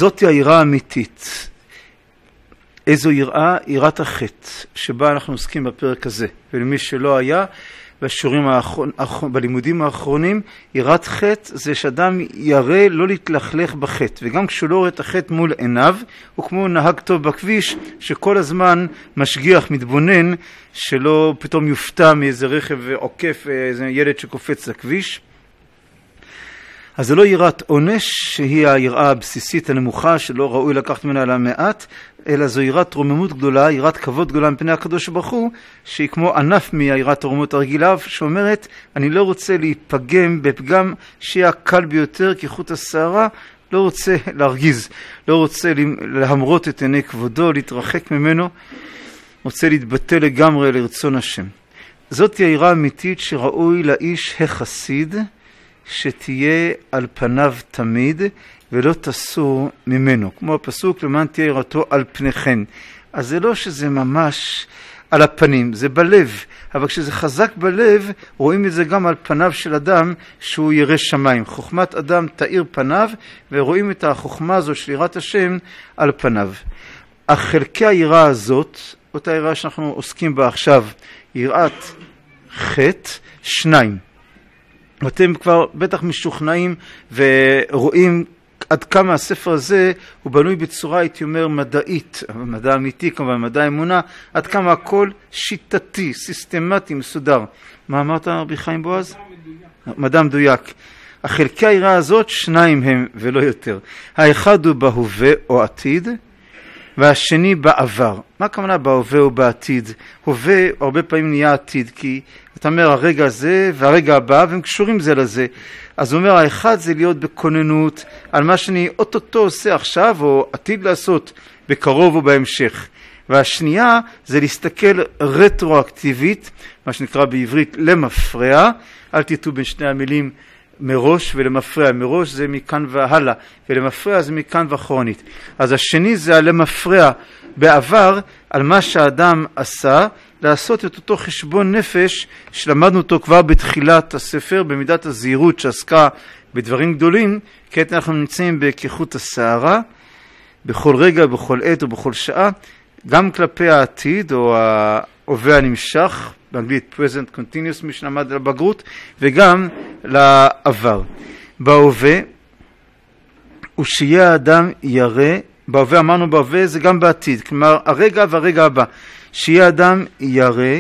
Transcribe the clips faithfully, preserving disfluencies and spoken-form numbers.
זאת היא היראה האמיתית. איזו יראה? יראת החטא, שבה אנחנו עוסקים בפרק הזה. ולמי שלא היה, בשיעורים האחרון, בלימודים האחרונים, יראת חטא זה שאדם יראה לא להתלכלך בחטא, וגם כשהוא לא רואה את החטא מול עיניו, הוא כמו נהג טוב בכביש, שכל הזמן משגיח, מתבונן, שלא פתאום יופתע מאיזה רכב עוקף, איזה ילד שקופץ לכביש. אז זה לא יראת עונש, שהיא היראה הבסיסית הנמוכה, שלא ראוי לקחת ממנה על המעט, אלא זו יראת רוממות גדולה, יראת כבוד גדולה מפני הקדוש ברוך הוא, שהיא כמו ענף מיראת הרוממות הרגילה, שאומרת, אני לא רוצה להיפגם בפגם שיהיה הקל ביותר כחוט השערה, לא רוצה להרגיז, לא רוצה להמרות את עיני כבודו, להתרחק ממנו, רוצה להתבטא לגמרי לרצון השם. זאת היא היראה האמיתית שראוי לאיש החסיד, שתהיה על פניו תמיד ולא תסור ממנו, כמו הפסוק למען תהיה יראתו על פניכן. אז זה לא שזה ממש על הפנים, זה בלב, אבל כשזה חזק בלב רואים את זה גם על פניו של אדם שהוא ירא שמיים. חוכמת אדם תאיר פניו, ורואים את החוכמה הזו של יראת השם על פניו. אך חלקי היראה הזאת, אותה יראה שאנחנו עוסקים בה עכשיו, יראת חטא, שניים. אתם כבר בטח משוכנעים ורואים עד כמה הספר הזה הוא בנוי בצורה, הייתי אומר, מדעית, מדע אמיתי כמובן, מדע אמונה, עד כמה הכל שיטתי, סיסטמטי, מסודר. מה אמרת רבי חיים בועז? מדויק. מדע מדויק. החלקי היראה הזאת שניים הם ולא יותר. האחד הוא בהווה או עתיד, והשני בעבר. מה הכוונה בהווה או בעתיד? הווה הרבה פעמים נהיה עתיד, כי אתה אומר הרגע הזה והרגע הבא, והם קשורים זה לזה. אז הוא אומר, האחד זה להיות בכוננות על מה שאני אוטוטו עושה עכשיו, או עתיד לעשות בקרוב או בהמשך. והשנייה זה להסתכל רטרואקטיבית, מה שנקרא בעברית למפרע, אל תיתו בין שני המילים מראש ולמפרע. מראש זה מכאן והלאה, ולמפרע זה מכאן ואחרונית. אז השני זה הלמפרע בעבר, על מה שהאדם עשה, לעשות את אותו חשבון נפש שלמדנו אותו כבר בתחילת הספר, במידת הזהירות שעסקה בדברים גדולים. כעת אנחנו נמצאים בכחוט השערה, בכל רגע, בכל עת ובכל שעה, גם כלפי העתיד או ההווה הנמשך, באנגלית present continuous, מי שלמד על הבגרות, וגם לעבר. בהווה, הוא שיהיה האדם ירא, בהווה אמרנו בהווה זה גם בעתיד, כלומר הרגע והרגע הבא, שיהיה אדם ירא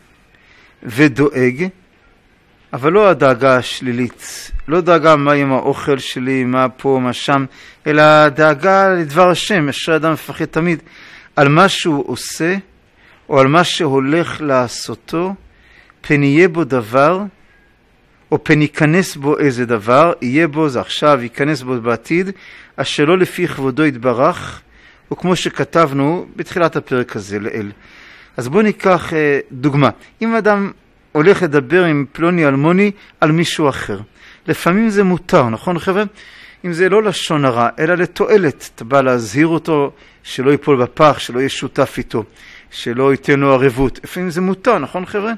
ודואג, אבל לא הדאגה השלילית, לא דאגה מה עם האוכל שלי, מה פה, מה שם, אלא דאגה לדבר השם, אשר אדם מפחד תמיד על מה שהוא עושה, או על מה שהולך לעשותו, פן יהיה בו דבר, או פן ייכנס בו איזה דבר, יהיה בו זה עכשיו, ייכנס בו בעתיד, אשר לא לפי כבודו יתברך, וכמו שכתבנו בתחילת הפרק הזה לאל. אז בואו ניקח אה, דוגמה. אם אדם הולך לדבר עם פלוני אלמוני על מישהו אחר, לפעמים זה מותר, נכון חבר'ה? אם זה לא לשון הרע, אלא לתועלת, אתה בא להזהיר אותו שלא ייפול בפח, שלא יהיה שותף איתו, שלא ייתן לו ערבות. לפעמים זה מותר, נכון חבר'ה?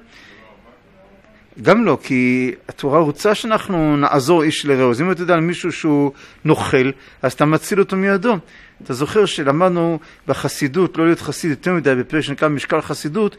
גם לא, כי התורה רוצה שאנחנו נעזור איש לרעהו. אז אם אתה יודע על מישהו שהוא נוכל, אז אתה מציל אותו מידו. אתה זוכר שלמדנו בחסידות, לא להיות חסיד יותר מדי, בפרק שנקרא משקל חסידות,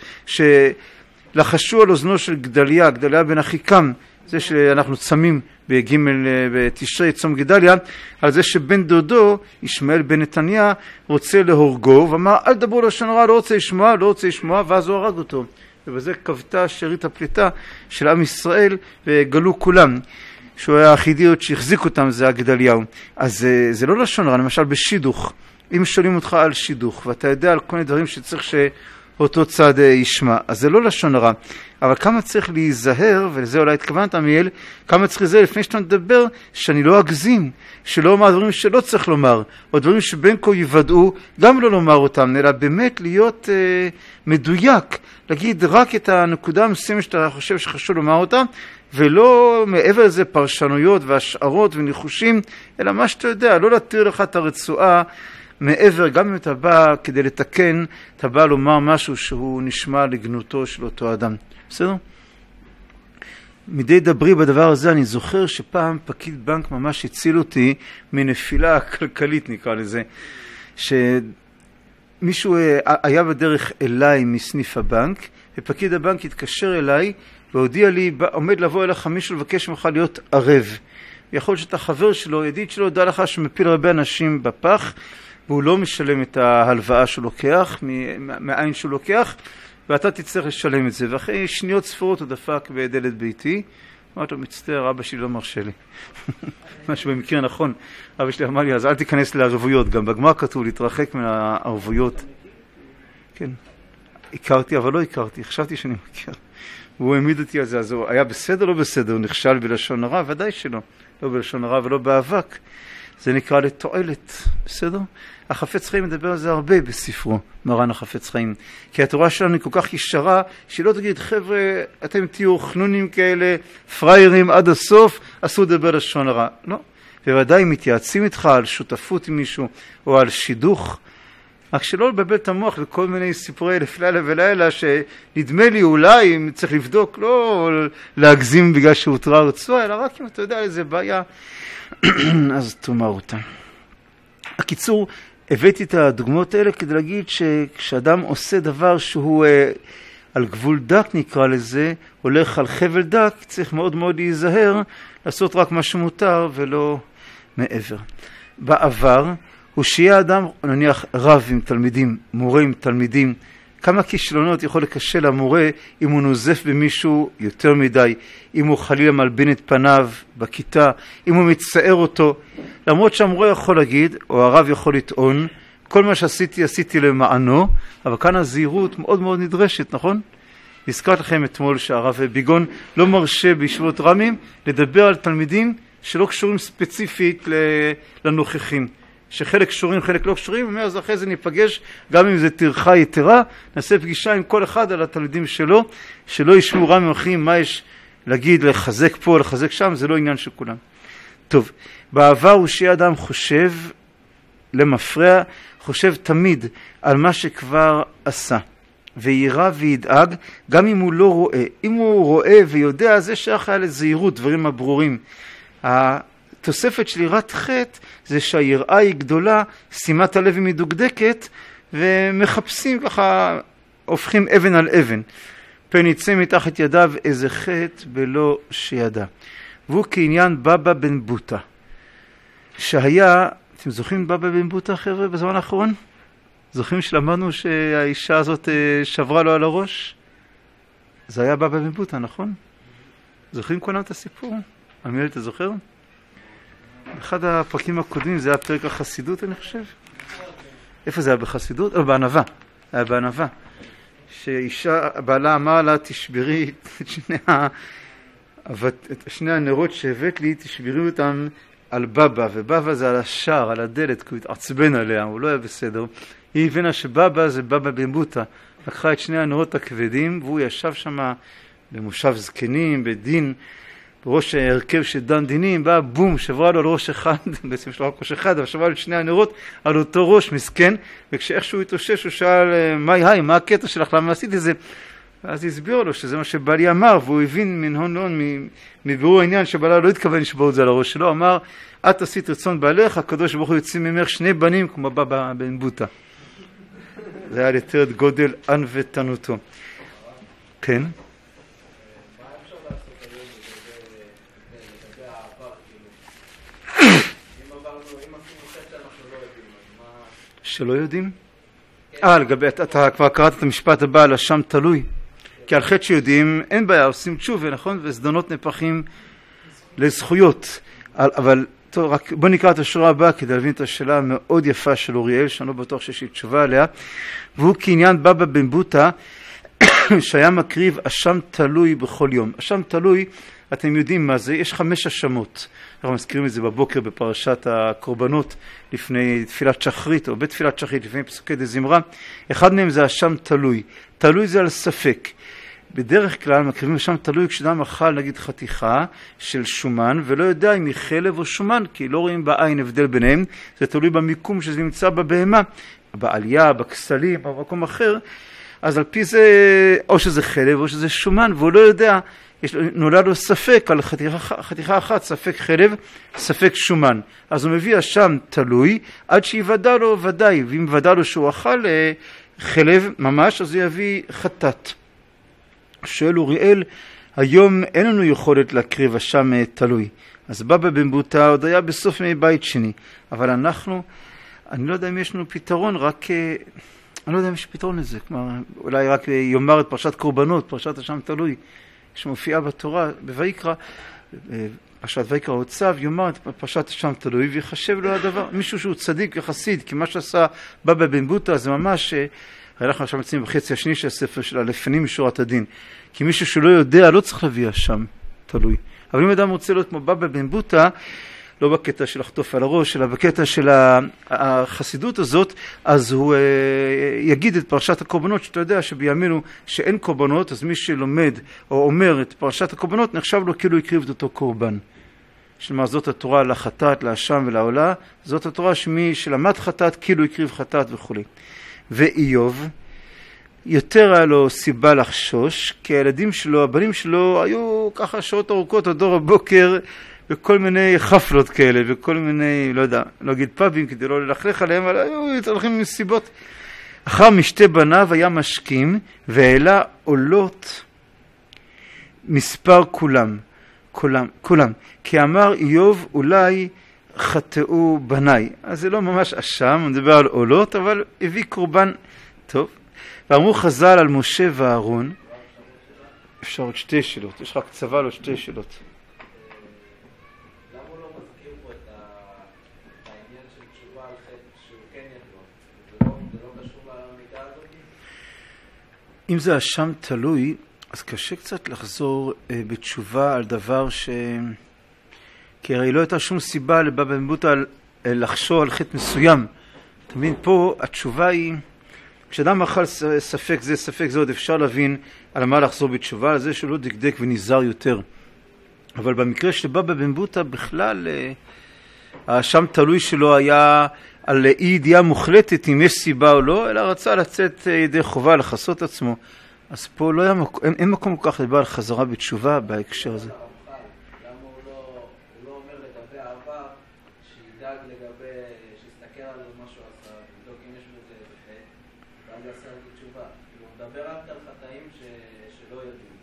שלחשו על אוזנו של גדליה, גדליה בן אחיקם, זה שאנחנו צמים בג' בתשרי צום גדליה, על זה שבן דודו, ישמעאל בן נתניה, רוצה להורגו, ואמר, אל דברו לשון הרע, לא רוצה לשמוע, לא רוצה לשמוע, ואז הוא הרג אותו. ובזה כבתה שארית הפליטה של עם ישראל, וגלו כולם. שהוא היה היחידיות שהחזיק אותם, זה הגדליהו. אז זה, זה לא לשון רע, למשל בשידוך. אם שואלים אותך על שידוך, ואתה יודע על כל מיני דברים שצריך שאותו צד ישמע, אז זה לא לשון רע. אבל כמה צריך להיזהר, ולזה אולי התכוונת מיאל, כמה צריך להיזהר לפני שאתה מדבר, שאני לא אגזים, שלא אומר דברים שלא צריך לומר, או דברים שבין כה יוודאו, גם לא לומר אותם, אלא באמת להיות אה, מדויק, להגיד רק את הנקודה המסוימת שאתה חושב שחשוב לומר אותה, ולא מעבר לזה פרשנויות והשערות וניחושים, אלא מה שאתה יודע, לא להתיר לך את הרצועה מעבר, גם אם אתה בא כדי לתקן, אתה בא לומר משהו שהוא נשמע לגנותו של אותו אדם. בסדר? מדי דברי בדבר הזה, אני זוכר שפעם פקיד בנק ממש הציל אותי מנפילה כלכלית, נקרא לזה, שמישהו היה בדרך אליי מסניף הבנק, ופקיד הבנק התקשר אליי והודיע לי, עומד לבוא אליך מישהו לבקש ממך להיות ערב. יכול להיות שאתה חבר שלו, ידיד שלו, יודע לך שמפיל הרבה אנשים בפח, והוא לא משלם את ההלוואה שהוא לוקח, מהעין שהוא לוקח, ואתה תצטרך לשלם את זה. ואחרי שניות ספורות הוא דפק בדלת ביתי, אמרתי לו, מצטער, אבא שלי לא מרשה לי. משהו במקרה נכון. אבא שלי אמר לי, אז אל תיכנס לערבויות. גם בגמרא כתוב להתרחק מהערבויות. כן, הכרתי, אבל לא הכרתי. חשבתי שאני מכיר. והוא העמיד אותי על זה, אז הוא היה בסדר, לא בסדר, הוא נכשל בלשון הרע, ודאי שלא. לא בלשון הרע ולא באבק. זה נקרא לתועלת, בסדר? החפץ חיים מדבר על זה הרבה בספרו, מרן החפץ חיים. כי התורה שלנו היא כל כך ישרה, שלא תגיד, חבר'ה, אתם תהיו חנונים כאלה, פריירים עד הסוף, אסור לדבר לשון הרע. לא. בוודאי מתייעצים איתך על שותפות עם מישהו, או על שידוך, רק שלא לבלבל את המוח לכל מיני סיפורי אלף לילה ולילה, שנדמה לי אולי, אם צריך לבדוק, לא להגזים בגלל שהותרה רצועה, אלא רק אם אתה יודע איזה בעיה, אז תאמר אותה. הקיצור, הבאתי את הדוגמאות האלה כדי להגיד שכשאדם עושה דבר שהוא אה, על גבול דק נקרא לזה, הולך על חבל דק, צריך מאוד מאוד להיזהר, לעשות רק מה שמותר ולא מעבר. בעבר, הוא שיהיה אדם, נניח רב עם תלמידים, מורה עם תלמידים, כמה כישלונות יכול לקשה למורה אם הוא נוזף במישהו יותר מדי, אם הוא חלילה מלבין את פניו בכיתה, אם הוא מצער אותו. למרות שהמורה יכול להגיד, או הרב יכול לטעון, כל מה שעשיתי עשיתי למענו, אבל כאן הזהירות מאוד מאוד נדרשת, נכון? הזכרת לכם אתמול שהרב ביגון לא מרשה בישיבות רמים לדבר על תלמידים שלא קשורים ספציפית לנוכחים. שחלק קשורים, חלק לא קשורים, אומר, אז אחרי זה ניפגש, גם אם זה טרחה יתרה, נעשה פגישה עם כל אחד על התלמידים שלו, שלא ישמעו רע ממחים, מה יש להגיד, לחזק פה, לחזק שם, זה לא עניין של כולם. טוב, בעבר הוא שיהיה אדם חושב למפרע, חושב תמיד על מה שכבר עשה, וירא וידאג, גם אם הוא לא רואה. אם הוא רואה ויודע, זה שייך היה לזהירות, דברים הברורים. התוספת של יראת חטא זה שהיראה היא גדולה, שימת הלב היא מדוקדקת, ומחפשים ככה, הופכים אבן על אבן. פן יצא מתחת ידיו איזה חטא בלא שידע. והוא כעניין בבא בן בוטה, שהיה, אתם זוכרים בבא בן בוטה חבר'ה בזמן האחרון? זוכרים שלמדנו שהאישה הזאת שברה לו על הראש? זה היה בבא בן בוטה, נכון? זוכרים כולם את הסיפור? עמיאל, אתה זוכר? אחד הפרקים הקודמים, זה היה פרק החסידות, אני חושב. איפה זה היה בחסידות? או בענווה. היה בענווה. שאישה, בעלה אמר לה, תשברי את שני, ה... את שני הנרות שהבאת לי, תשברי אותם על בבא, ובבא זה על השער, על הדלת, כי הוא התעצבן עליה, הוא לא היה בסדר. היא הבינה שבבא זה בבא בן בוטה. לקחה את שני הנרות הכבדים, והוא ישב שם במושב זקנים, בדין, בראש ההרכב של דן דינים, בא בום, שברה לו על ראש אחד, בעצם שלא רק ראש אחד, אבל שברה לו את שני הנרות על אותו ראש מסכן, וכשאיכשהו התאושש הוא שאל, מה היי, מה הקטע שלך, למה עשיתי זה? אז הסביר לו שזה מה שבעלי אמר, והוא הבין מן הון להון, מבירור העניין שבעלה לא התכוון לשבור את זה על הראש שלו, אמר, את עשית רצון בעליך, הקדוש ברוך הוא יוצאים ממך שני בנים, כמו בבא בן בוטה. זה היה יותר את גודל ענוותנותו. כן? שלא יודעים? אה, לגבי, אתה כבר קראת את המשפט הבא על השם תלוי. כי על חטא שיודעים, אין בעיה, עושים תשובה, נכון? וזדונות נפחים לזכויות. אבל טוב, רק בוא נקרא את השורה הבאה כדי להבין את השאלה המאוד יפה של אוריאל, שאני לא בטוח שיש לי תשובה עליה. והוא כעניין בבא בן בוטה, שהיה מקריב השם תלוי בכל יום. השם תלוי, אתם יודעים מה זה, יש חמש השמות. אנחנו מזכירים את זה בבוקר בפרשת הקורבנות לפני תפילת שחרית, או בתפילת שחרית לפני פסוקי דזמרה. אחד מהם זה השם תלוי. תלוי זה על ספק. בדרך כלל מקריבים השם תלוי כשאדם אכל נגיד חתיכה של שומן, ולא יודע אם היא חלב או שומן, כי לא רואים בעין הבדל ביניהם. זה תלוי במיקום שזה נמצא בבהמה, בעלייה, בכסלים, או במקום אחר. אז על פי זה, או שזה חלב או שזה שומן, והוא לא יודע יש, נולד לו ספק על חתיכה, חתיכה אחת, ספק חלב, ספק שומן. אז הוא מביא אשם תלוי עד שיוודע לו ודאי, ואם ודע לו שהוא אכל חלב ממש, אז הוא יביא חטאת. שואל אוריאל, היום אין לנו יכולת להקריב אשם תלוי. אז בבא בן בוטה עוד היה בסוף ימי בית שני, אבל אנחנו, אני לא יודע אם יש לנו פתרון, רק, אני לא יודע אם יש פתרון לזה, כלומר, אולי רק יאמר את פרשת קורבנות, פרשת אשם תלוי, שמופיעה בתורה, בויקרא, פרשת ויקרא או צו, יאמר את פרשת אשם תלוי, ויחשב לו הדבר, מישהו שהוא צדיק וחסיד, כי מה שעשה בבא בן בוטה זה ממש, הרי אנחנו עכשיו מצאים בחצי השני של הספר שלה, לפנים משורת הדין, כי מישהו שלא יודע לא צריך להביא אשם תלוי. אבל אם אדם רוצה להיות כמו בבא בן בוטה, לא בקטע של לחטוף על הראש, אלא בקטע של החסידות הזאת, אז הוא יגיד את פרשת הקורבנות, שאתה יודע שבימינו שאין קורבנות, אז מי שלומד או אומר את פרשת הקורבנות, נחשב לו כאילו הקריב את אותו קורבן. שלמה זאת התורה לחטאת, לאשם ולעולה, זאת התורה שמי שלמד חטאת, כאילו הקריב חטאת וכו'. ואיוב, יותר היה לו סיבה לחשוש, כי הילדים שלו, הבנים שלו, היו ככה שעות ארוכות עד דור הבוקר, וכל מיני חפלות כאלה, וכל מיני, לא יודע, לא אגיד פאבים כדי לא ללכלך עליהם, אבל היו הולכים מסיבות. אחר משתי בניו היה משכים, והעלה עולות מספר כולם, כולם, כולם. כי אמר איוב, אולי חטאו בניי. אז זה לא ממש אשם, הוא מדבר על עולות, אבל הביא קורבן טוב. ואמרו חז"ל על משה ואהרון, אפשר עוד שתי שאלות, יש לך קצבה לו שתי שאלות. למה הוא לא מזכיר פה את העניין של תשובה על חטא שהוא כן ידוע? זה לא קשור למידה הזאת? אם זה אשם תלוי, אז קשה קצת לחזור בתשובה על דבר ש... כי הרי לא הייתה שום סיבה לבבא בן בוטה לחשוב על חטא מסוים. אתה מבין, פה התשובה היא... כשאדם אכל ספק זה, ספק זה, עוד אפשר להבין על מה לחזור בתשובה, על זה שהוא לא דקדק ונזהר יותר. אבל במקרה של בבא בן בוטה בכלל, האשם תלוי שלו היה על אי ידיעה מוחלטת אם יש סיבה או לא, אלא רצה לצאת ידי חובה לחסות עצמו. אז פה לא היה מקום, אין, אין מקום כל כך לדבר על חזרה בתשובה בהקשר הזה. למה הוא לא, הוא לא אומר לגבי העבר, שידאג לגבי, שיסתכל על מה שהוא עשה, לבדוק אם יש בזה חטא, ואז יעשה על תשובה. הוא מדבר רק על חטאים ש, שלא יודעים.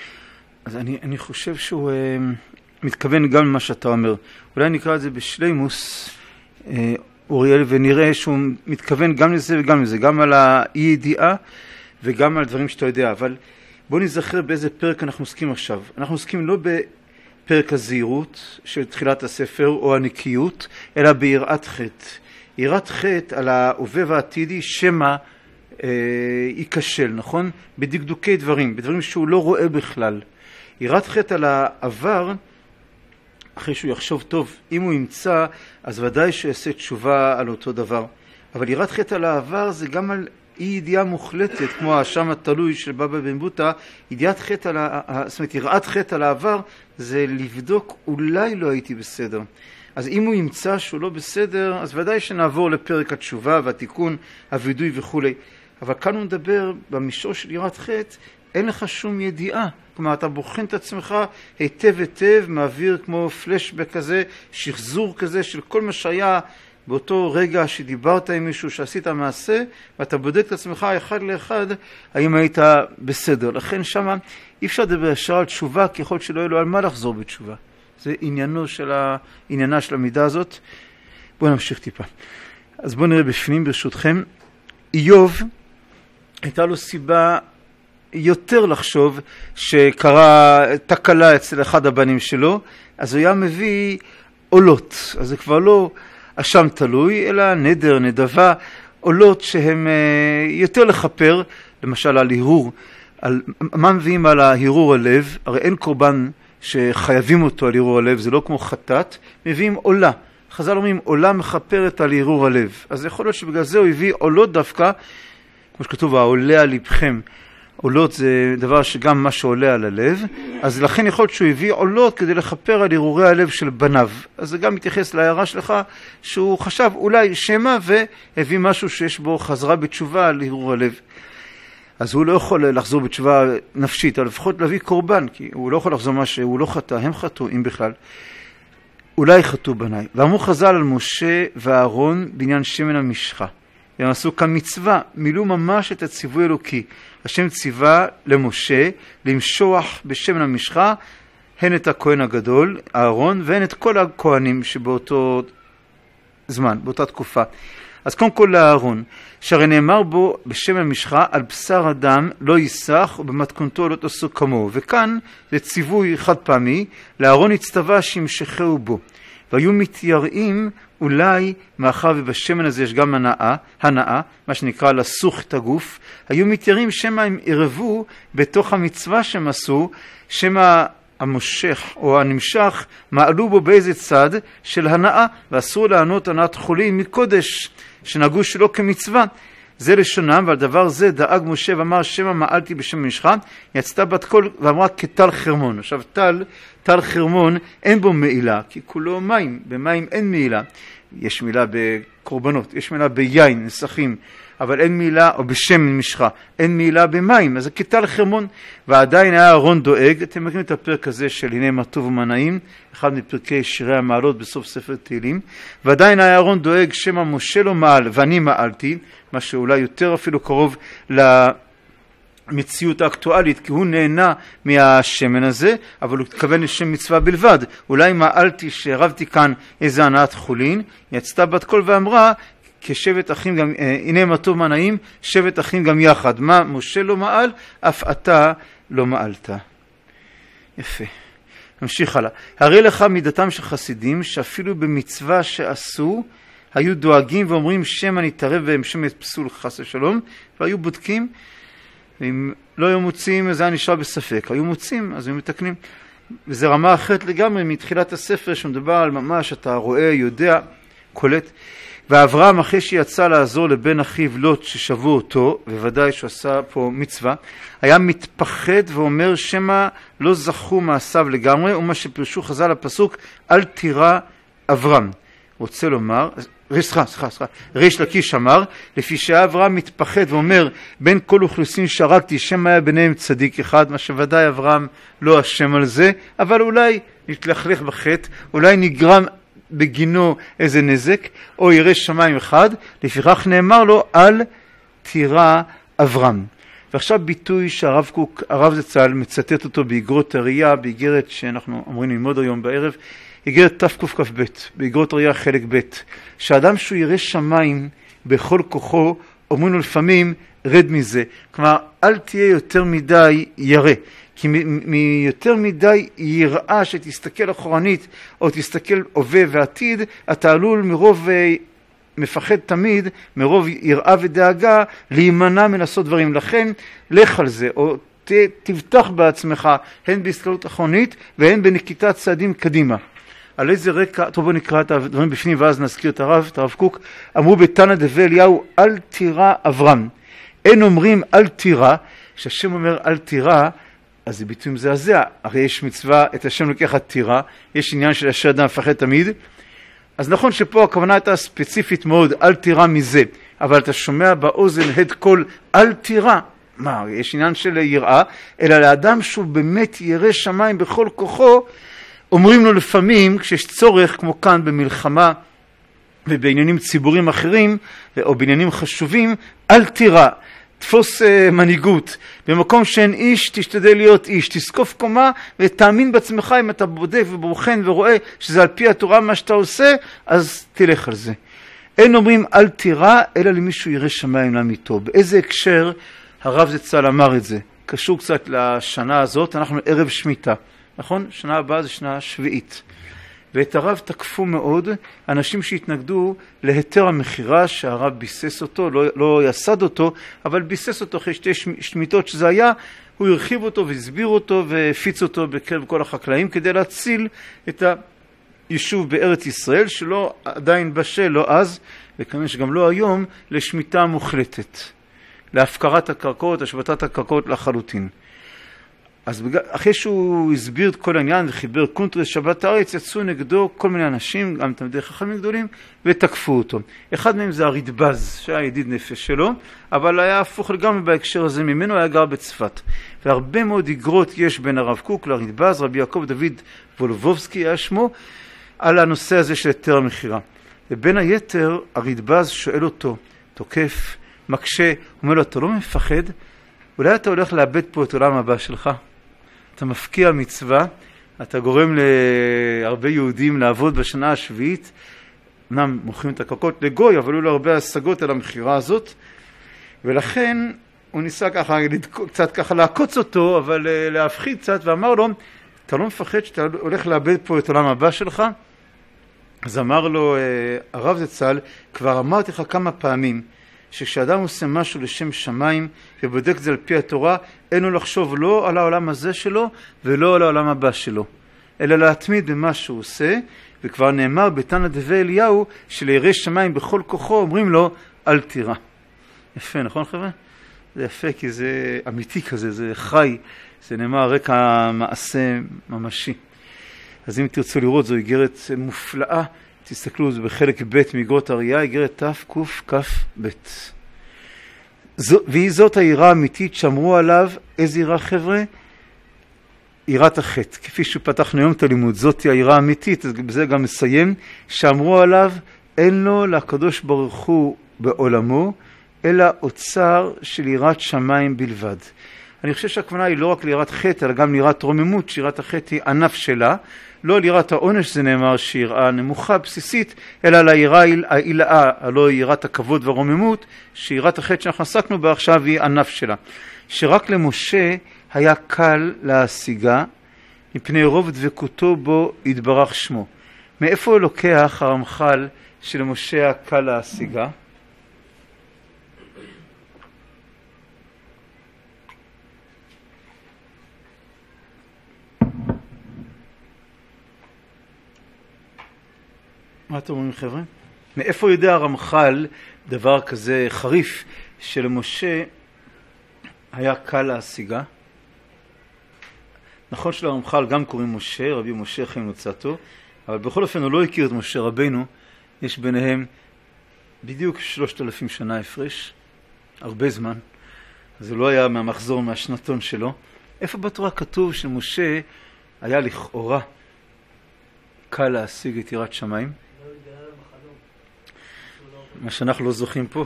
אז אני, אני חושב שהוא אה, מתכוון גם למה שאתה אומר. אולי נקרא את זה בשלימוס, אה, אוריאל, ונראה שהוא מתכוון גם לזה וגם לזה, גם על האי ידיעה וגם על דברים שאתה יודע. אבל בוא נזכר באיזה פרק אנחנו עוסקים עכשיו. אנחנו עוסקים לא בפרק הזהירות של תחילת הספר או הנקיות, אלא ביראת חטא. יראת חטא על ההווה והעתידי שמה אה, ייכשל, נכון? בדקדוקי דברים, בדברים שהוא לא רואה בכלל. יראת חטא על העבר, אחרי שהוא יחשוב טוב, אם הוא ימצא, אז ודאי שיעשה תשובה על אותו דבר. אבל יראת חטא על העבר זה גם על אי ידיעה מוחלטת, כמו האשם התלוי של בבא בן בוטה. ידיעת חטא על ה... זאת אומרת, יראת חטא על העבר זה לבדוק אולי לא הייתי בסדר. אז אם הוא ימצא שהוא לא בסדר, אז ודאי שנעבור לפרק התשובה והתיקון, הוידוי וכו'. אבל כאן הוא מדבר במישור של יראת חטא, אין לך שום ידיעה. כלומר, אתה בוחן את עצמך היטב היטב, מעביר כמו פלשבק כזה, שחזור כזה של כל מה שהיה באותו רגע שדיברת עם מישהו, שעשית מעשה, ואתה בודק את עצמך אחד לאחד, האם היית בסדר. לכן שמה אי אפשר לדבר ישר על תשובה, ככל שלא יהיה לו על מה לחזור בתשובה. זה עניינו של ה... עניינה של המידה הזאת. בואו נמשיך טיפה. אז בואו נראה בפנים ברשותכם. איוב, הייתה לו סיבה יותר לחשוב שקרה תקלה אצל אחד הבנים שלו, אז הוא היה מביא עולות. אז זה כבר לא אשם תלוי, אלא נדר, נדבה, עולות שהם יותר לחפר, למשל על הירור. על, מה מביאים על ההירור הלב? הרי אין קורבן שחייבים אותו על הירור הלב, זה לא כמו חטאת, מביאים עולה. חז"ל אומרים, עולה מחפרת על הירור הלב. אז יכול להיות שבגלל זה הוא הביא עולות דווקא, כמו שכתוב, העולה על לבכם. עולות זה דבר שגם מה שעולה על הלב, אז לכן יכול להיות שהוא הביא עולות כדי לחפר על הרהורי הלב של בניו. אז זה גם מתייחס להערה שלך, שהוא חשב אולי שמה והביא משהו שיש בו חזרה בתשובה על הרהור הלב. אז הוא לא יכול לחזור בתשובה נפשית, אבל לפחות להביא קורבן, כי הוא לא יכול לחזור מה שהוא לא חטא, הם חטאו, אם בכלל. אולי חטאו בניי. ואמרו חז"ל על משה ואהרון בעניין שמן המשחה. הם עשו כאן מצווה, מילאו ממש את הציווי אלוקי. השם ציווה למשה למשוח בשמן המשחה, הן את הכהן הגדול, אהרון, והן את כל הכהנים שבאותו זמן, באותה תקופה. אז קודם כל לאהרון, שהרי נאמר בו בשמן המשחה, על בשר אדם לא ייסח ובמתכונתו לא תעשו כמוהו. וכאן זה ציווי חד פעמי, לאהרון הצטווה שימשכהו בו. והיו מתייראים אולי, מאחר ובשמן הזה יש גם הנאה, הנאה, מה שנקרא לסוך את הגוף, היו מתייראים שמה הם ערבו בתוך המצווה שהם עשו, שמה המושך או הנמשך מעלו בו באיזה צד של הנאה, ואסור לענות הנאת חולין מקודש, שנהגו שלא כמצווה. זה לשונם, ועל דבר זה דאג משה ואמר שמה מעלתי בשם משחה, יצתה בת קול ואמרה כטל חרמון. עכשיו טל, טל חרמון אין בו מעילה, כי כולו מים, במים אין מעילה. יש מילה בקורבנות, יש מילה ביין, נסכים, אבל אין מילה, או בשם משחה, אין מילה במים, אז זה כטל חרמון. ועדיין היה אהרון דואג, אתם מכירים את הפרק הזה של הנה מה טוב ומה נעים, אחד מפרקי שירי המעלות בסוף ספר תהילים, ועדיין היה אהרון דואג שמה משה לא מעל ואני מעלתי, מה שאולי יותר אפילו קרוב למציאות האקטואלית, כי הוא נהנה מהשמן הזה, אבל הוא התכוון לשם מצווה בלבד. אולי מעלתי שהרבתי כאן איזה הנאת חולין, יצתה בת קול ואמרה, כשבט אחים גם, הנה מה טוב מה נעים, שבט אחים גם יחד. מה משה לא מעל, אף אתה לא מעלת. יפה. נמשיך הלאה. הרי לך מידתם של חסידים, שאפילו במצווה שעשו, היו דואגים ואומרים שמא נתערב בהם שמת פסול חס ושלום, והיו בודקים, ואם לא היו מוצאים, זה היה נשאר בספק. היו מוצאים, אז היו מתקנים. וזה רמה אחרת לגמרי מתחילת הספר, שמדבר על ממש, אתה רואה, יודע, קולט. ואברהם אחרי שיצא לעזור לבן אחיו לוט ששבו אותו, בוודאי שהוא עשה פה מצווה, היה מתפחד ואומר שמה לא זכו מעשיו לגמרי, ומה שפרשו חז"ל הפסוק, אל תירא אברהם. רוצה לומר, סליחה, סליחה, סליחה, ריש לקיש אמר, לפי שאברהם מתפחד ואומר, בין כל אוכלוסין שרקתי, שמה היה ביניהם צדיק אחד, מה שוודאי אברהם לא אשם על זה, אבל אולי נתלכלך בחטא, אולי נגרם בגינו איזה נזק, או ירא שמיים אחד, לפיכך נאמר לו, אל תירא אברהם. ועכשיו ביטוי שהרב קוק, הרב זצ"ל מצטט אותו באגרות הראייה, באגרת שאנחנו אמורים ללמוד היום בערב, אגרת תקכ"ב, באגרות הראייה חלק ב', שאדם שהוא ירא שמיים בכל כוחו, אומרים לו לפעמים, רד מזה. כלומר, אל תהיה יותר מדי ירא. כי מיותר מדי יראה שתסתכל אחורנית או תסתכל הווה ועתיד, אתה עלול מרוב מפחד תמיד, מרוב יראה ודאגה, להימנע מלעשות דברים. לכן, לך על זה, או ת, תבטח בעצמך, הן בהסתכלות אחורנית והן בנקיטת צעדים קדימה. על איזה רקע, טוב בוא נקרא את הדברים בפנים ואז נזכיר את הרב, את הרב קוק, אמרו בתנא דבי אליהו, אל תירא אברהם. אין אומרים אל תירא, כשהשם אומר אל תירא, אז זה ביטוי מזעזע, הרי יש מצווה את השם לקחת תירא, יש עניין של אשר אדם מפחד תמיד, אז נכון שפה הכוונה הייתה ספציפית מאוד, אל תירא מזה, אבל אתה שומע באוזן הד קול, אל תירא, מה, יש עניין של יראה, אלא לאדם שהוא באמת ירא שמיים בכל כוחו, אומרים לו לפעמים, כשיש צורך, כמו כאן במלחמה ובעניינים ציבוריים אחרים, או בעניינים חשובים, אל תירא, תפוס uh, מנהיגות, במקום שאין איש תשתדל להיות איש, תסקוף קומה ותאמין בעצמך, אם אתה בודק ובוחן ורואה שזה על פי התורה מה שאתה עושה, אז תלך על זה. אין אומרים אל תירא, אלא למישהו ירא שמיים לאמיתו. באיזה הקשר הרב זצ"ל אמר את זה? קשור קצת לשנה הזאת, אנחנו ערב שמיטה, נכון? שנה הבאה זה שנה שביעית. ואת הרב תקפו מאוד אנשים שהתנגדו להיתר המחירה שהרב ביסס אותו, לא, לא יסד אותו, אבל ביסס אותו אחרי שתי שמיטות שזה היה, הוא הרחיב אותו והסביר אותו והפיץ אותו בקרב כל החקלאים כדי להציל את היישוב בארץ ישראל שלא עדיין בשל, לא אז, וכנראה שגם לא היום, לשמיטה מוחלטת, להפקרת הקרקעות, השבתת הקרקעות לחלוטין. אז אחרי שהוא הסביר את כל העניין וחיבר קונטרס שבת הארץ, יצאו נגדו כל מיני אנשים, גם תלמידי חכמים גדולים, ותקפו אותו. אחד מהם זה הרדב"ז, שהיה ידיד נפש שלו, אבל היה הפוך לגמרי בהקשר הזה ממנו, היה גר בצפת. והרבה מאוד איגרות יש בין הרב קוק לרדב"ז, רבי יעקב דוד וולובובסקי היה שמו, על הנושא הזה של היתר המכירה. ובין היתר, הרדב"ז שואל אותו, תוקף, מקשה, אומר לו, אתה לא מפחד? אולי אתה הולך לאבד פה את עולם הבא שלך? אתה מפקיע מצווה, אתה גורם להרבה יהודים לעבוד בשנה השביעית, אמנם מוכרים את הקרקעות לגוי, אבל היו לו הרבה השגות על המכירה הזאת, ולכן הוא ניסה ככה, קצת ככה לעקוץ אותו, אבל להפחיד קצת, ואמר לו, אתה לא מפחד שאתה הולך לאבד פה את עולם הבא שלך? אז אמר לו, הרב זצ"ל, כבר אמרתי לך כמה פעמים, שכשאדם עושה משהו לשם שמיים ובודק את זה על פי התורה, אין לו לחשוב לא על העולם הזה שלו ולא על העולם הבא שלו, אלא להתמיד במה שהוא עושה, וכבר נאמר בתנא דבי אליהו שלירא שמיים בכל כוחו אומרים לו אל תירא. יפה, נכון חבר'ה? זה יפה כי זה אמיתי כזה, זה חי, זה נאמר רקע מעשה ממשי. אז אם תרצו לראות, זו איגרת מופלאה, תסתכלו, זה בחלק ב' מאיגרות אריה, איגרת תקכ"ב. והיא זאת היראה האמיתית שאמרו עליו, איזה יראה חבר'ה? יראת החטא. כפי שפתחנו היום את הלימוד, זאת היא היראה האמיתית, אז בזה גם מסיים, שאמרו עליו, אין לו לקדוש ברוך הוא בעולמו, אלא אוצר של יראת שמיים בלבד. אני חושב שהכוונה היא לא רק ליראת חטא, אלא גם ליראת רוממות, שיראת החטא היא ענף שלה, לא ליראת העונש זה נאמר שהיא יראה נמוכה, בסיסית, אלא ליראה העילאה, הלא יראת הכבוד והרוממות, שיראת החטא שאנחנו עסקנו בה עכשיו היא ענף שלה. שרק למשה היה קל להשיגה, מפני רוב דבקותו בו יתברך שמו. מאיפה לוקח הרמח"ל שלמשה היה קל להשיגה? מה אתם אומרים חבר'ה? מאיפה יודע הרמח"ל דבר כזה חריף שלמשה היה קל להשיגה? נכון שלרמח"ל גם קוראים משה, רבי משה חיים לוצאטו, אבל בכל אופן הוא לא הכיר את משה רבינו, יש ביניהם בדיוק שלושת אלפים שנה הפרש, הרבה זמן, זה לא היה מהמחזור, מהשנתון שלו. איפה בתורה כתוב שמשה היה לכאורה קל להשיג את יראת שמיים? מה שאנחנו לא זוכים פה.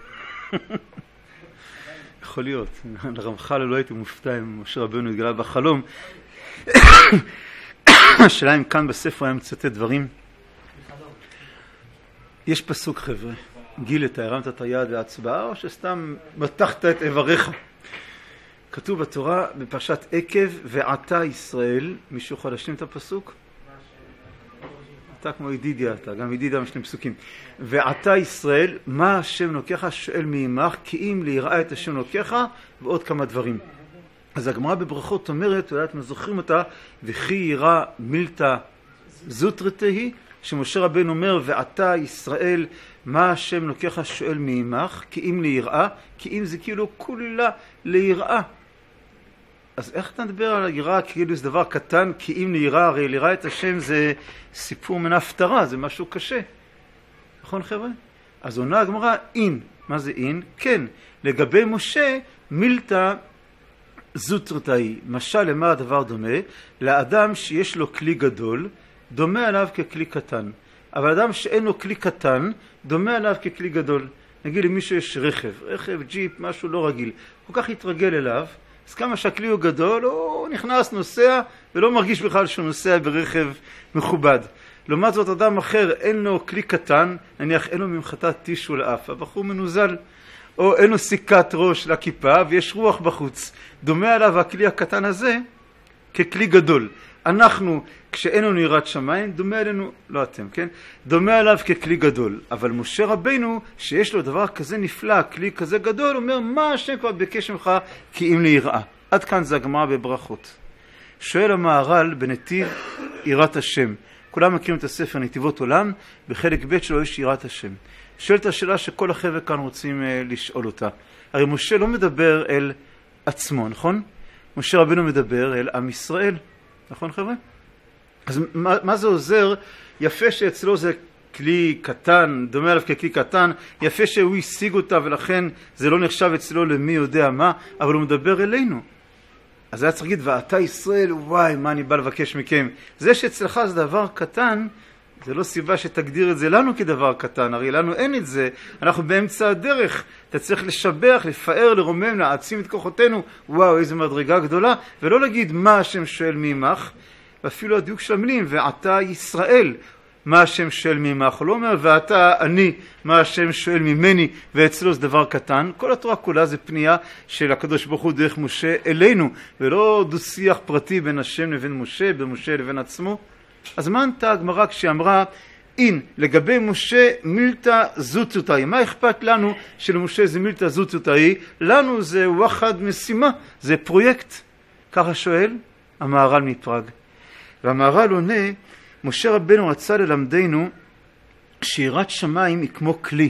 יכול להיות. לרמח"ל לא הייתי מופתע אם משה רבנו התגלה בחלום. השאלה אם כאן בספר היה מצטט דברים. יש פסוק חבר'ה. גיל, אתה הרמת את היד להצבעה או שסתם מתחת את איבריך? כתוב בתורה בפרשת עקב ועתה ישראל. מישהו יכול להשלים את הפסוק? אתה כמו ידידיה, אתה גם ידידיה משלים פסוקים. ועתה ישראל, מה השם לוקחה? שואל מעמך, כי אם ליראה את השם לוקחה, ועוד כמה דברים. אז הגמרא בברכות אומרת, אולי אתם זוכרים אותה, וכי יראה מילתא זוטרתהי, שמשה רבנו אומר, ועתה ישראל, מה השם לוקחה? שואל מעמך, כי אם ליראה, כי אם זה כאילו כולה ליראה. אז איך אתה מדבר על היראה כאילו זה דבר קטן, כי אם ליראה, הרי ליראה את השם זה סיפור מן ההפטרה, זה משהו קשה. נכון חבר'ה? אז עונה הגמרא, אין. מה זה אין? כן. לגבי משה, מילתא זוטרתהי. משל למה הדבר דומה? לאדם שיש לו כלי גדול, דומה עליו ככלי קטן. אבל אדם שאין לו כלי קטן, דומה עליו ככלי גדול. נגיד למישהו יש רכב, רכב, ג'יפ, משהו לא רגיל. כל כך יתרגל אליו, אז כמה שהכלי הוא גדול, הוא נכנס, נוסע, ולא מרגיש בכלל שהוא נוסע ברכב מכובד. לעומת זאת, אדם אחר אין לו כלי קטן, נניח אין לו ממחטת טישו לאף, הבחור מנוזל, או אין לו סיכת ראש לכיפה, ויש רוח בחוץ. דומה עליו הכלי הקטן הזה ככלי גדול. אנחנו, כשאין לנו יראת שמיים, דומה עלינו, לא אתם, כן? דומה עליו ככלי גדול. אבל משה רבינו, שיש לו דבר כזה נפלא, כלי כזה גדול, אומר, מה השם כבר ביקש ממך כי אם ליראה. עד כאן זה הגמרא בברכות. שואל המהר"ל בנתיב יראת השם. כולם מכירים את הספר נתיבות עולם, בחלק ב' שלו יש יראת השם. שואלת השאלה שכל החבר'ה כאן רוצים לשאול אותה. הרי משה לא מדבר אל עצמו, נכון? משה רבנו מדבר אל עם ישראל. נכון חבר'ה? אז מה, מה זה עוזר? יפה שאצלו זה כלי קטן, דומה עליו ככלי קטן, יפה שהוא השיג אותה ולכן זה לא נחשב אצלו למי יודע מה, אבל הוא מדבר אלינו. אז היה צריך להגיד, ואתה ישראל, וואי, מה אני בא לבקש מכם? זה שאצלך זה דבר קטן, זה לא סיבה שתגדיר את זה לנו כדבר קטן, הרי לנו אין את זה, אנחנו באמצע הדרך, אתה צריך לשבח, לפאר, לרומם, להעצים את כוחותינו, וואו, איזו מדרגה גדולה, ולא להגיד מה השם שואל מעמך, ואפילו הדיוק של המילים, ואתה ישראל, מה השם שואל מעמך, הוא לא אומר, ואתה אני, מה השם שואל ממני, ואצלו זה דבר קטן, כל התורה כולה זה פנייה של הקדוש ברוך הוא דרך משה אלינו, ולא דו שיח פרטי בין השם לבין משה, בין משה לבין עצמו. אז מה ענתה הגמרא כשאמרה, אין, לגבי משה מילתא זוטותאי, מה אכפת לנו שלמשה זה מילתא זוטותאי? לנו זה וואחד משימה, זה פרויקט. ככה שואל המהר"ל מפראג. והמהר"ל עונה, משה רבנו רצה ללמדנו שיראת שמיים היא כמו כלי,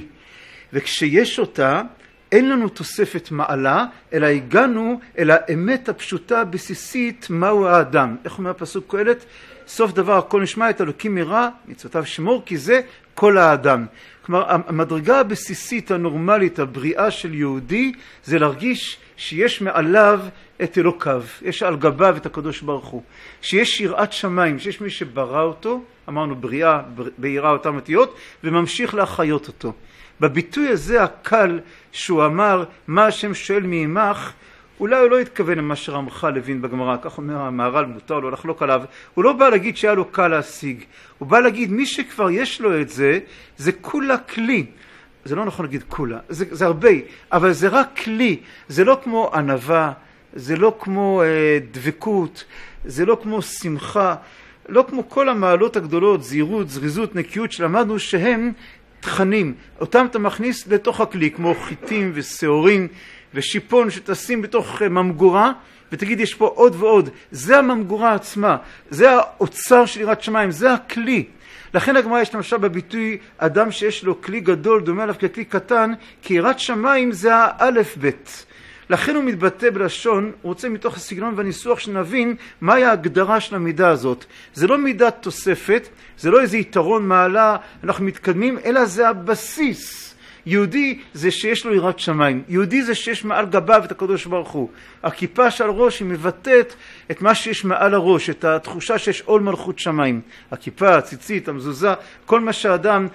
וכשיש אותה אין לנו תוספת מעלה, אלא הגענו אל האמת הפשוטה הבסיסית מהו האדם. איך אומר הפסוק קהלת? סוף דבר הכל נשמע את אלוקים מרע, מצוותיו שמור, כי זה כל האדם. כלומר, המדרגה הבסיסית הנורמלית, הבריאה של יהודי, זה להרגיש שיש מעליו את אלוקיו, יש על גביו את הקדוש ברוך הוא, שיש יראת שמיים, שיש מי שברא אותו, אמרנו בריאה, ביראה אותם אותיות, וממשיך להחיות אותו. בביטוי הזה הקל שהוא אמר, מה השם שואל מעמך, אולי הוא לא התכוון למה שרמח"ל הבין בגמרא, כך אומר המהר"ל, מותר לו לחלוק עליו, הוא לא בא להגיד שהיה לו קל להשיג, הוא בא להגיד מי שכבר יש לו את זה, זה כולה כלי. זה לא נכון להגיד כולה, זה, זה הרבה, אבל זה רק כלי, זה לא כמו ענווה, זה לא כמו אה, דבקות, זה לא כמו שמחה, לא כמו כל המעלות הגדולות, זהירות, זריזות, נקיות, שלמדנו שהם תכנים, אותם אתה מכניס לתוך הכלי, כמו חיטים ושעורים ושיפון שתשים בתוך ממגורה, ותגיד יש פה עוד ועוד, זה הממגורה עצמה, זה האוצר של יראת שמיים, זה הכלי. לכן הגמרא יש למשל בביטוי אדם שיש לו כלי גדול דומה עליו ככלי קטן, כי יראת שמיים זה האלף בית. לכן הוא מתבטא בלשון, הוא רוצה מתוך הסגנון והניסוח שנבין מהי ההגדרה של המידה הזאת. זה לא מידת תוספת, זה לא איזה יתרון מעלה, אנחנו מתקדמים, אלא זה הבסיס. יהודי זה שיש לו יראת שמיים, יהודי זה שיש מעל גביו את הקדוש ברוך הוא. הכיפה שעל ראש היא מבטאת את מה שיש מעל הראש, את התחושה שיש עול מלכות שמיים. הכיפה, הציצית, המזוזה, כל מה שהאדם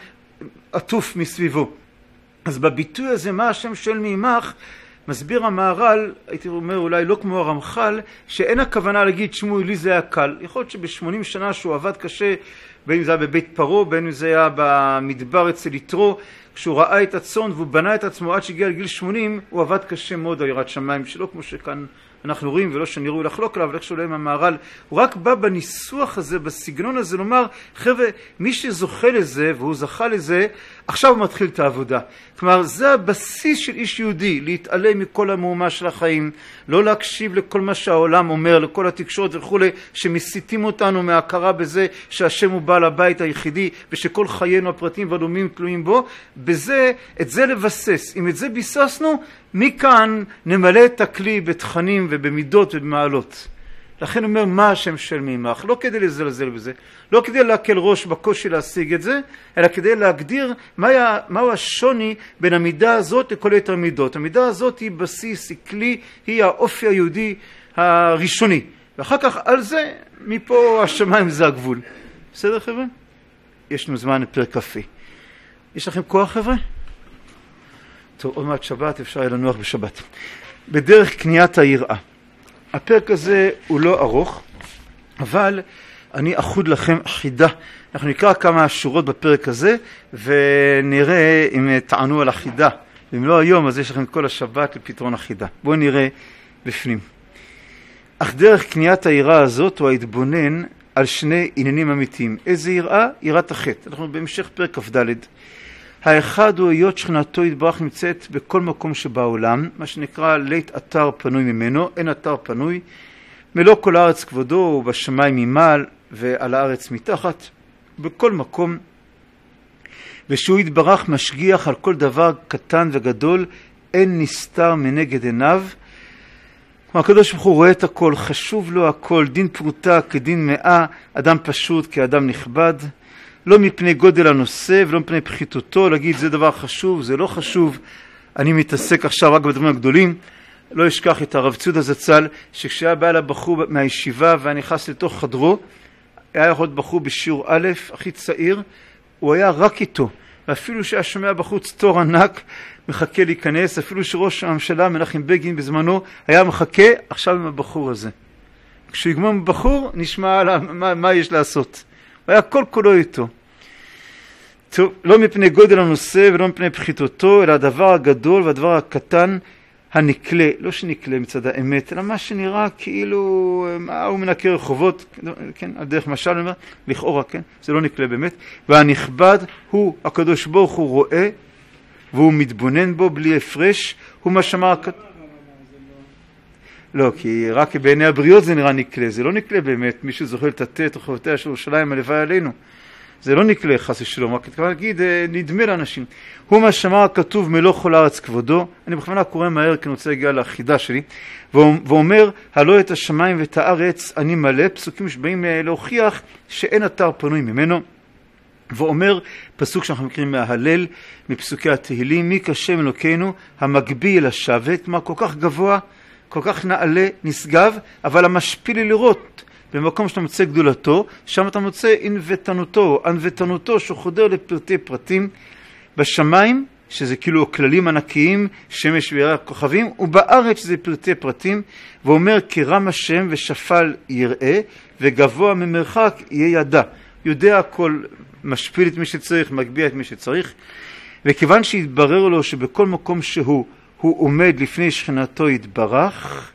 עטוף מסביבו. אז בביטוי הזה, מה השם שואל מעמך, מסביר המהר"ל, הייתי אומר אולי לא כמו הרמח"ל, שאין הכוונה להגיד שמואל לי זה היה קל. יכול להיות שבשמונים שנה שהוא עבד קשה, בין אם זה היה בבית פרעה, בין אם זה היה במדבר אצל יתרו, כשהוא ראה את הצאן והוא בנה את עצמו עד שהגיע לגיל שמונים, הוא עבד קשה מאוד על יראת שמיים, שלא כמו שכאן אנחנו רואים ולא שנראו לחלוק עליו, איך שעולה עם המהר"ל, הוא רק בא בניסוח הזה, בסגנון הזה, לומר, חבר'ה, מי שזוכה לזה והוא זכה לזה, עכשיו הוא מתחיל את העבודה. כלומר, זה הבסיס של איש יהודי, להתעלם מכל המהומה של החיים, לא להקשיב לכל מה שהעולם אומר, לכל התקשורת וכו', שמסיתים אותנו מההכרה בזה שהשם הוא בעל הבית היחידי, ושכל חיינו הפרטים והלאומיים תלויים בו, בזה, את זה לבסס. אם את זה ביססנו, מכאן נמלא את הכלי בתכנים ובמידות ובמעלות. לכן הוא אומר, מה השם שואל מעמך? לא כדי לזלזל בזה, לא כדי להקל ראש בקושי להשיג את זה, אלא כדי להגדיר מה, מהו השוני בין המידה הזאת לכל יתר מידות. המידה הזאת היא בסיס, היא כלי, היא האופי היהודי הראשוני. ואחר כך על זה, מפה השמיים זה הגבול. בסדר חבר'ה? יש לנו זמן לפרק קפה. יש לכם כוח חבר'ה? טוב, עוד מעט שבת, אפשר יהיה לנוח בשבת. בדרך קניית היראה. הפרק הזה הוא לא ארוך, אבל אני אחוד לכם חידה. אנחנו נקרא כמה שורות בפרק הזה, ונראה אם טענו על החידה. ואם לא היום, אז יש לכם כל השבת לפתרון החידה. בואו נראה בפנים. אך דרך קניית היראה הזאת הוא ההתבונן על שני עניינים אמיתיים. איזה יראה? יראת החטא. אנחנו בהמשך פרק כ"ד. האחד הוא היות שכנתו יתברך נמצאת בכל מקום שבעולם, מה שנקרא לית אתר פנוי ממנו, אין אתר פנוי, מלוא כל הארץ כבודו ובשמיים ממעל ועל הארץ מתחת, בכל מקום, ושהוא יתברך משגיח על כל דבר קטן וגדול, אין נסתר מנגד עיניו, כלומר, הקדוש ברוך הוא רואה את הכל, חשוב לו הכל, דין פרוטה כדין מאה, אדם פשוט כאדם נכבד, לא מפני גודל הנושא ולא מפני פחיתותו, להגיד זה דבר חשוב, זה לא חשוב, אני מתעסק עכשיו רק בדברים הגדולים. לא אשכח את הרב ציודה זצ"ל, שכשהיה בא אליו בחור מהישיבה ואני נכנס לתוך חדרו, היה יכול להיות בחור בשיעור א', הכי צעיר, הוא היה רק איתו, ואפילו שהיה שומע בחוץ תור ענק, מחכה להיכנס, אפילו שראש הממשלה מנחם בגין בזמנו היה מחכה עכשיו עם הבחור הזה. כשהוא יגמר מבחור, נשמע על מה, מה יש לעשות. הוא היה כל כולו איתו. טוב, לא מפני גודל הנושא ולא מפני פחיתותו, אלא הדבר הגדול והדבר הקטן הנקלה, לא שנקלה מצד האמת, אלא מה שנראה כאילו, מה הוא מנקה רחובות, כן, על דרך משל, אני אומר, לכאורה, כן, זה לא נקלה באמת, והנכבד הוא, הקדוש ברוך הוא רואה, והוא מתבונן בו בלי הפרש, הוא מה שאמר הכתוב. לא, כי רק בעיני הבריות זה נראה נקלה, זה לא נקלה באמת, מישהו זוכה לטאטא את רחובותיה של ירושלים הלוואי עלינו. זה לא נקלה חס ושלום, רק התכוון להגיד, נדמה לאנשים. הוא מה שאמר הכתוב מלוא כל הארץ כבודו, אני בכוונה קורא מהר כי אני רוצה להגיע לאחידה שלי, ואומר, הלא את השמיים ואת הארץ אני מלא, פסוקים שבאים להוכיח שאין אתר פנוי ממנו. ואומר, פסוק שאנחנו מכירים מההלל, מפסוקי התהילים, מי כשם אלוקינו המגביל השבת, מה כל כך גבוה, כל כך נעלה, נשגב, אבל המשפיל לי לראות, במקום שאתה מוצא גדולתו, שם אתה מוצא ענוותנותו, ענוותנותו שחודר לפרטי פרטים בשמיים, שזה כאילו כללים ענקיים, שמש וירח כוכבים, ובארץ שזה פרטי פרטים, ואומר כרם השם ושפל יראה, וגבוה ממרחק יהיה ידע. יודע הכל, משפיל את מי שצריך, מגביע את מי שצריך, וכיוון שהתברר לו שבכל מקום שהוא, הוא עומד לפני שכנתו יתברך,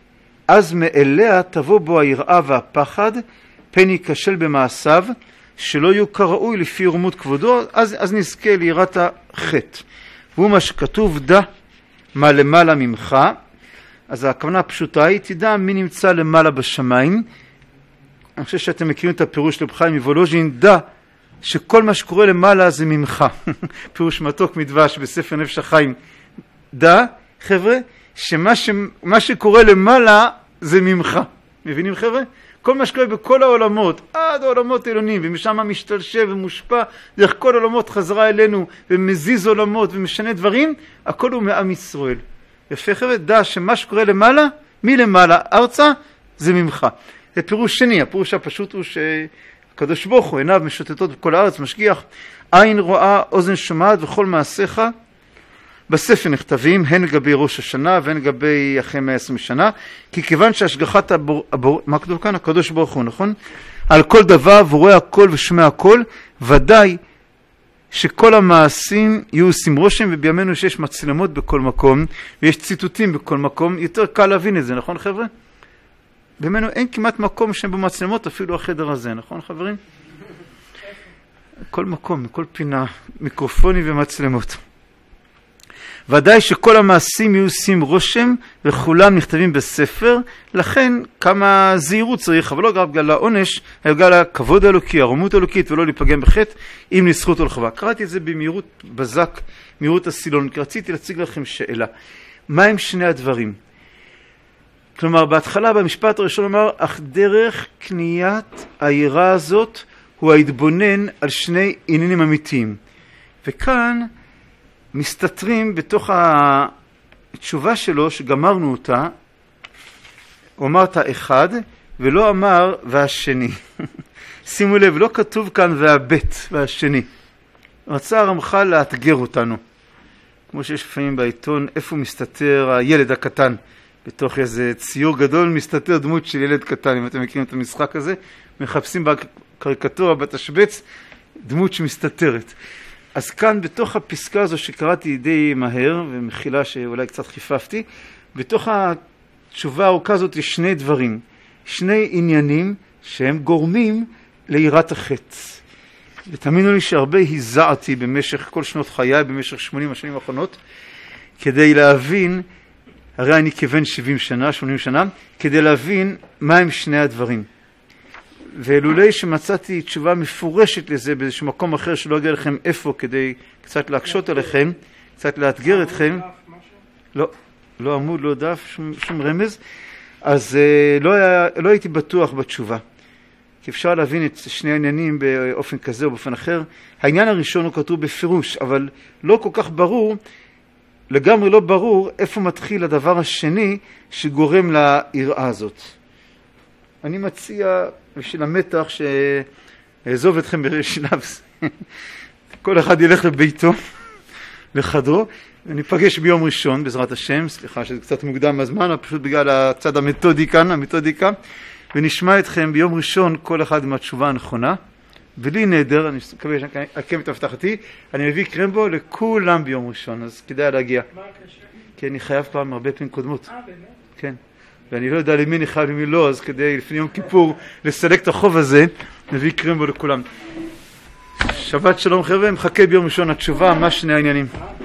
אז מאליה תבוא בו היראה והפחד, פן ייכשל במעשיו, שלא יהיו כראוי לפי רמות כבודו, אז, אז נזכה ליראת החטא. והוא מה שכתוב, דע מה למעלה ממך, אז הכוונה הפשוטה היא, תדע מי נמצא למעלה בשמיים. אני חושב שאתם מכירים את הפירוש של רב חיים מוולוז'ין, דע שכל מה שקורה למעלה זה ממך. פירוש מתוק מדבש בספר נפש החיים. דע, חבר'ה, שמה ש... מה שקורה למעלה זה ממך. מבינים חבר'ה? כל מה שקורה בכל העולמות, עד העולמות העליונים, ומשם משתלשב ומושפע דרך כל העולמות חזרה אלינו, ומזיז עולמות ומשנה דברים, הכל הוא מעם ישראל. יפה חבר'ה, דע שמה שקורה למעלה, מי למעלה? ארצה, זה ממך. זה פירוש שני, הפירוש הפשוט הוא שהקדוש ברוך הוא, עיניו משוטטות בכל הארץ, משגיח, עין רואה, אוזן שומעת וכל מעשיך, בספר נכתבים, הן לגבי ראש השנה והן לגבי אחרי מאה ועשרים שנה, כי כיוון שהשגחת הבור... הבור... מה כתוב כאן? הקדוש ברוך הוא, נכון? על כל דבר ורואה הכל ושומע הכל, ודאי שכל המעשים יהיו עושים רושם, ובימינו שיש מצלמות בכל מקום, ויש ציטוטים בכל מקום, יותר קל להבין את זה, נכון חבר'ה? בימינו אין כמעט מקום שהם במצלמות, אפילו החדר הזה, נכון חברים? כל מקום, כל פינה, מיקרופונים ומצלמות. ודאי שכל המעשים יהיו עושים רושם, וכולם נכתבים בספר, לכן כמה זהירות צריך, אבל לא רק בגלל העונש, אלא בגלל הכבוד האלוקי, הרומות האלוקית, ולא להיפגם בחטא, אם נזכות או לחובה. קראתי את זה במהירות בזק, מהירות הסילון, כי רציתי להציג לכם שאלה. מה הם שני הדברים? כלומר, בהתחלה, במשפט הראשון אמר, אך דרך קניית היראה הזאת, הוא ההתבונן על שני עניינים אמיתיים. וכאן, מסתתרים בתוך התשובה שלו שגמרנו אותה, הוא אמר את האחד ולא אמר והשני. שימו לב, לא כתוב כאן והבית והשני. רצה הרמח"ל לאתגר אותנו. כמו שיש לפעמים בעיתון, איפה מסתתר הילד הקטן? בתוך איזה ציור גדול מסתתר דמות של ילד קטן. אם אתם מכירים את המשחק הזה, מחפשים בקריקטורה, בתשבץ, דמות שמסתתרת. אז כאן בתוך הפסקה הזו שקראתי די מהר, ומחילה שאולי קצת חיפפתי, בתוך התשובה הארוכה הזאת יש שני דברים, שני עניינים שהם גורמים ליראת החטא. ותאמינו לי שהרבה הזעתי במשך כל שנות חיי, במשך שמונים השנים האחרונות, כדי להבין, הרי אני כבן שבעים שנה, שמונים שנה, כדי להבין מהם שני הדברים. ואילולי שמצאתי תשובה מפורשת לזה באיזשהו מקום אחר שלא אגיע לכם איפה כדי קצת להקשות עליכם, קצת לאתגר אתכם. לא, לא עמוד, לא דף, שום, שום רמז, אז uh, לא, היה, לא הייתי בטוח בתשובה. כי אפשר להבין את שני העניינים באופן כזה או באופן אחר. העניין הראשון הוא כתוב בפירוש, אבל לא כל כך ברור, לגמרי לא ברור איפה מתחיל הדבר השני שגורם ליראה הזאת. אני מציע בשביל המתח שאעזוב אתכם בשלב זה. כל אחד ילך לביתו, לחדרו, וניפגש ביום ראשון בעזרת השם, סליחה שזה קצת מוקדם מהזמן, פשוט בגלל הצד המתודי כאן, המתודיקה, ונשמע אתכם ביום ראשון כל אחד עם התשובה הנכונה, ולי נהדר, אני מקווה שאני אקיים את הבטחתי, אני מביא קרמבו לכולם ביום ראשון, אז כדאי להגיע. מה הקשר? כי אני חייב פעם הרבה פעמים קודמות. אה, באמת? כן. ואני לא יודע למי אני חייב למי לא, אז כדי לפני יום כיפור לסלק את החוב הזה, נביא קרמבו לכולם. שבת שלום חבר'ה, מחכה ביום ראשון התשובה, מה שני העניינים.